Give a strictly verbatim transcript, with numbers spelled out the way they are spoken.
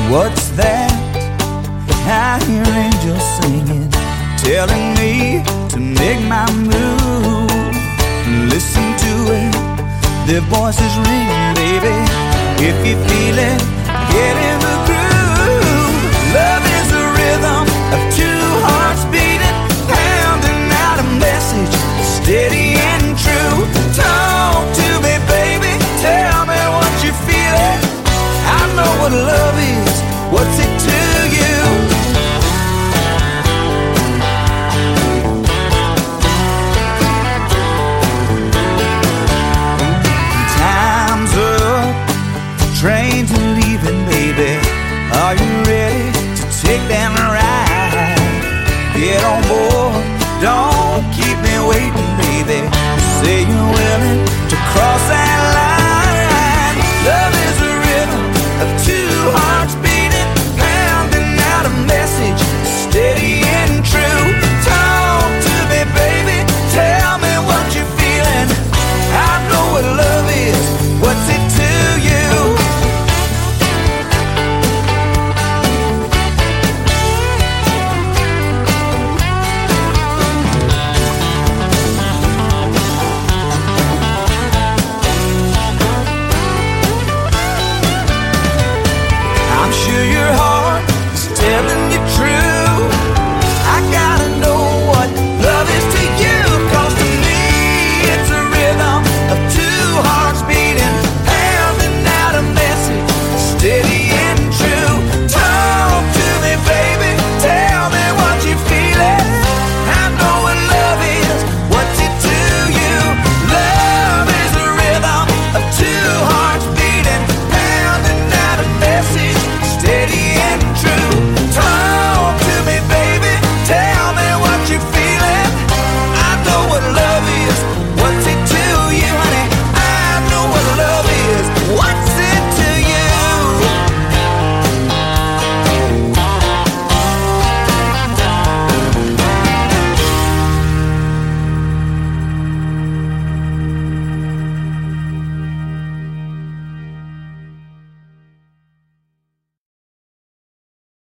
What's that? I hear angels singing, telling me to make my move. Listen to it, their voices ringing, baby. If you feel it, get in the groove. Love is the rhythm of two hearts beating, pounding out a message, steady and true. Talk to me, baby, tell me what you're feeling. I know what love is, what's it to you? Time's up, trains are leaving, baby. Are you ready to take that ride? Get on board.